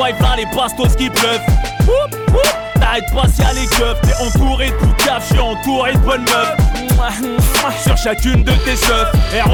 vibe là, les bastos qui pleuvent. T'arrêtes pas si y'a les keufs. T'es entouré de boucaves, j'suis entouré de bonnes meufs. Sur chacune de tes œufs,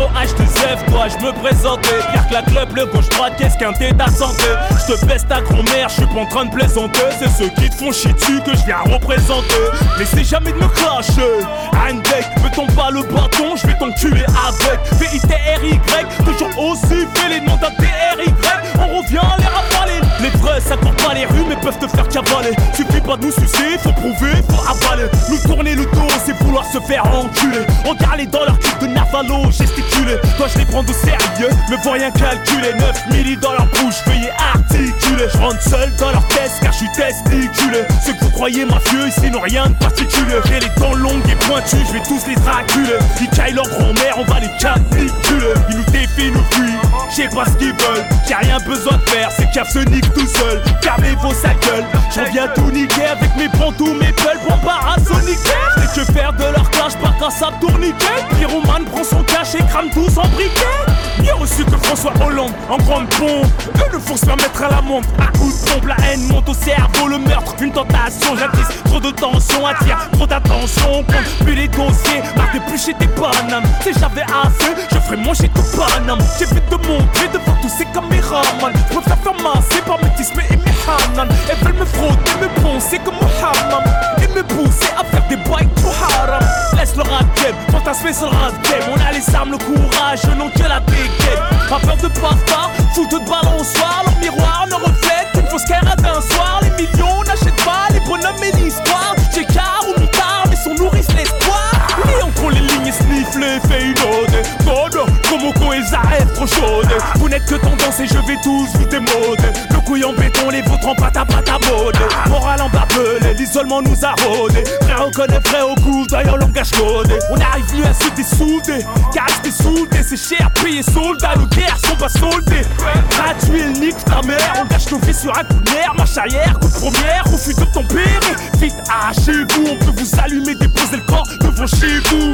ROH2F, toi j'me présentais. Pire que la club, le gauche-droite, qu'est-ce qu'un thé ta santé. J'te baisse ta grand-mère, j'suis pas en train de plaisanter. C'est ceux qui te font chier dessus que j'viens représenter. Mais c'est jamais de me clasher. Handek, me tombe pas le bâton, j'vais t'enculer avec VITRY, toujours aussi fait les noms d'un TRY. On revient les ravaler. Les vrais ça court pas les rues mais peuvent te faire cavaler. Suffit pas de nous sucer, faut prouver, faut avaler. Nous tourner le dos, c'est vouloir se faire enculer. Regarde-les dans leur cul de Navalo, gesticuler. Toi je les prends au sérieux, me vois rien calculer. 9 milli dans leur bouche, veuillez articuler. Je rentre seul dans leur test car je suis testiculé. Ceux que vous croyez mafieux, ici n'ont rien de particulier. J'ai les dents longues et pointues, je vais tous les traculer. Ils caillent leur grand-mère, on va les caniculer. Ils nous défient, nous fuient, je sais pas ce qu'ils veulent. J'ai rien besoin de faire, ces caves se niquent tout seul. Fermez vos sa gueule, j'en viens tout niquer avec mes pontous, mes peuls pour parasoniquer. J'ai que faire de leur clash, pas qu'un sable tourniquet. Pyroman prend son cash et crame tout son briquet. Mieux reçu que François Hollande en grande pompe. Eux ne forcent pas mettre à la montre. À coup de pompe, la haine monte au cerveau, le meurtre, une tentation. J'attise trop de tension, attire trop d'attention. On compte plus les dossiers, marre d'éplucher tes bananes. Si j'avais assez, je ferais manger tout Paname. J'évite de montrer devant tous ces caméramans. Je préfère faire masser par mes tismes et mes hanan. Elles veulent me frotter, me poncer comme Muhammad. Et me pousser à faire des bails tout haram. Laisse le rap game, fantasmer sur le rap game. On a les armes, le courage, non que la dégaine. Pas peur de pasta, fout de balançoire. Leur miroir ne reflète qu'une fausse carade d'un soir. Les millions n'achètent pas les bonhommes et l'histoire. J'ai car ou mitard, mais son nourrice l'espoir. Et entre les lignes snifflées, fait une ode. Code, Komoko et Zaref trop chaude. Vous n'êtes que tendance et je vais tous vous démoder. Le couille en béton, les vôtres en pâte à mode. Moral en babelé, l'isolement nous a rôdé. Frère reconnaît frère au cou, d'ailleurs langage codé. On arrive mieux à se dessoudé, car rester soudé c'est cher, payé soldat. Nos guerres sont pas soldées. Gratuit, il nique ta mère. On gâche nos vies sur un coup de nerf. Marche arrière, coup de première, refus de tempérer. Vite, arrachez-vous, on peut vous allumer, déposer le corps devant chez vous.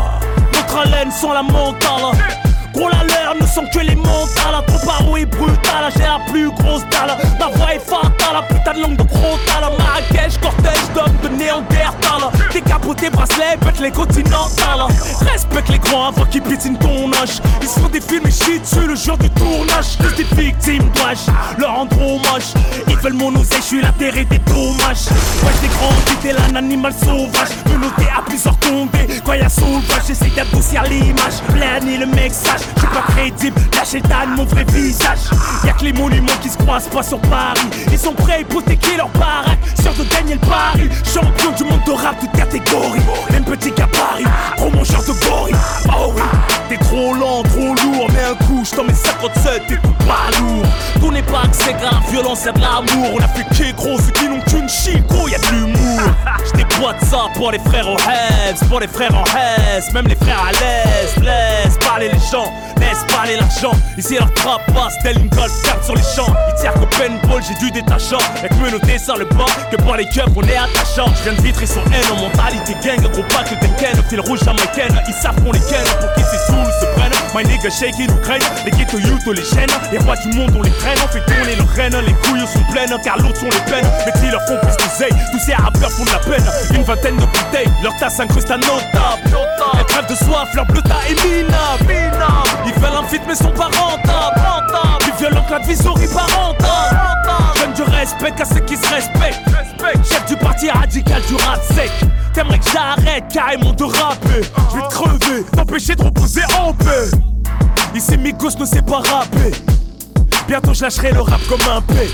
Notre haleine sans la mentale. Gros la leur ne sont que les mentales. Trop paro et brutal, j'ai la plus grosse dalle. Ma voix est fatale, la putain de langue de crotal. Marrakech, cortège d'hommes de Néandertal. Décapotés, bracelets, pète les continentales. Respecte les grands avant qu'ils piétinent ton âge. Ils se font des films et chient dessus le jour du tournage. Tous des victimes, dois-je leur rendre hommage. Ils veulent mon oseille, je suis l'intérêt des dommages. Ouais, j'ai grandi, t'es l'un animal sauvage. Menotté à plusieurs condés, quand y'a sauvage. J'essaie d'adoucir l'image, planer le message. Je suis pas crédible, lâchez Dan, mon vrai visage. Y'a que les monuments qui se croisent pas sur Paris. Ils sont prêts à hypothéquer leur baraque, sûrs de gagner le pari. Champion du monde de rap, toute catégorie. Même petit gabarit, trop mon genre de gorille. Oh oui, t'es trop lent, trop lourd. Mets un coup, j't'en mets 57, t'es tout pas lourd. Tout n'est pas que c'est grave, violence y'a de l'amour. On a fait qu'est gros, ceux qui n'ont qu'une chic, gros y'a de l'humour. J'déboîte ça pour les frères en Hesse, pour les frères en Hesse, même les frères à l'Est. Laisse parler les gens, laisse parler l'argent. Ici leur trappe passe, telle une golf carte sur les champs. Ils tirent qu'au paintball, j'ai du détachant. Y'a que me noter sur le banc, que pour les keufs on est attachant. J'viens de vitrer son haine en mentalité gang. Gros pas que des ken, fil rouge jamaïcaine. Ils savent qu'on les ken, pour qui c'est saoul se prennent. My nigga shake in Ukraine, les ghetto youth on les chaînes. Les rois du monde on les traîne, on fait tourner leurs reines. Les couilles sont pleines, car l'autre sont les peines. Mais qui leur font plus d'oseille, tous ces rappeurs font de la peine. Une vingtaine de bouteilles, leur tasse incruste à notable. Elles crèvent de soif, leur bleu est minable. Ils veulent un feat mais sont pas rentables. Plus violent que l'advisory pas rentable. J'aime du respect qu'à ceux qui se respectent. Chef du parti radical du rap sec. T'aimerais que j'arrête carrément de rapper. Je vais te crever, t'empêcher de reposer en paix. Ici mes gosses ne sait pas rapper. Bientôt je lâcherai le rap comme un paix.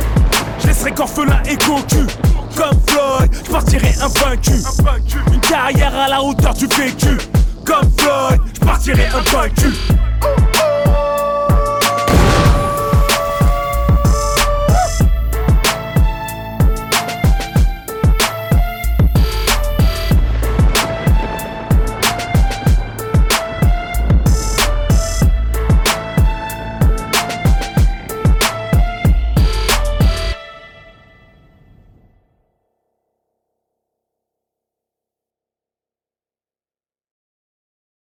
Je laisserai qu'orphelin et cocu. Comme Floyd, je partirai invaincu. Une carrière à la hauteur du vécu. Comme Floyd, je partirai invaincu.